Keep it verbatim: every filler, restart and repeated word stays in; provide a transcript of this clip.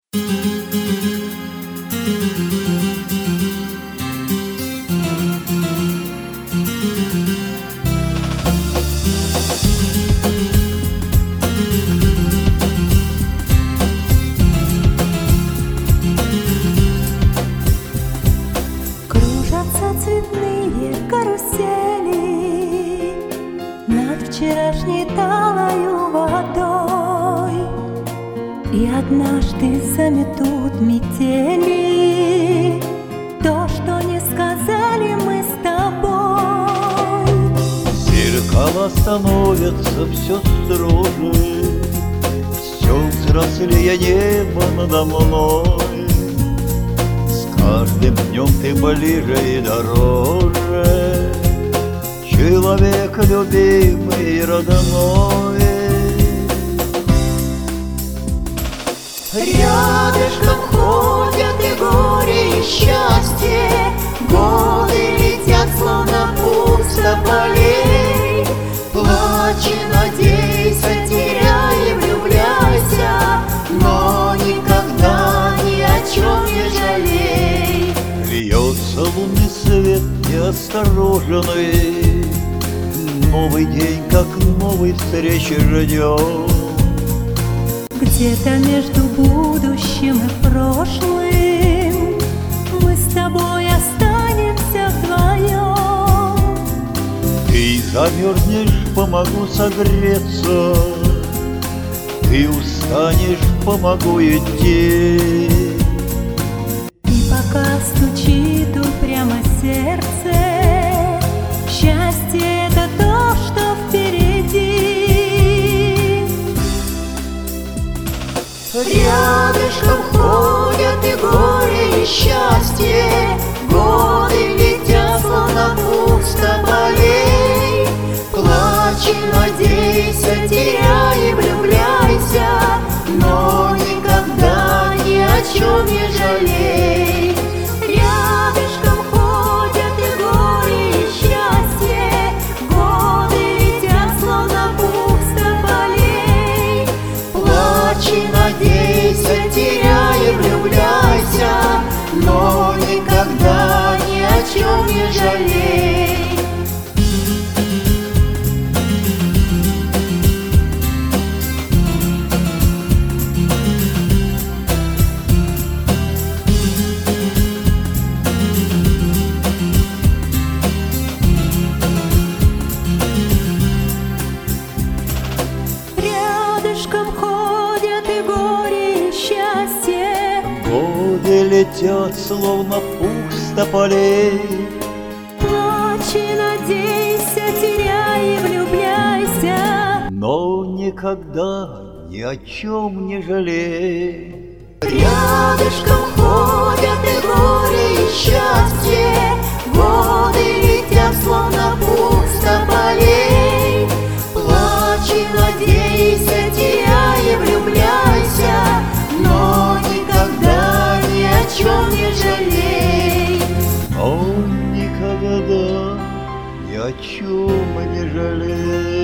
Кружатся цветные карусели над вчерашней талою водой, и однажды заметут метели то, что не сказали мы с тобой. Зеркала становятся все строже, все взрослее небо надо мной. С каждым днем ты ближе и дороже, человек любимый и родной. Рядышком ходят и горе, и счастье, годы летят, словно пусто полей. Плачь и надейся, теряй и влюбляйся, но никогда ни о чем не жалей. Льется лунный свет неосторожный, новый день, как новой встречи ждем. Где-то между будущим и прошлым мы с тобой останемся вдвоем. Ты замерзнешь, помогу согреться, ты устанешь, помогу идти. И пока стучит упрямо сердце, счастье — это то, что впереди. Рядышком ходят и горе, и счастье, годы летят, словно пусто полей. Плачь и надейся, теряй и влюбляйся, но никогда ни о чем не жалей. Рядышком ходят и горе, и счастье, годы летят, словно пусто полей. Плачь и надейся, теряй и влюбляйся, но никогда ни о чем не жалей. Рядышком ходят и горе, и счастье, Годы летят, словно пусто полей. плачь и надейся, теряй и влюбляйся, Но никогда ни о чем не жалей. рядышком ходят и горе, и счастье, годы летят, словно пусто полей. Плачь и надейся, теряй и влюбляйся, но никогда ни о чем не жалей. Но никогда ни о чем не жалей.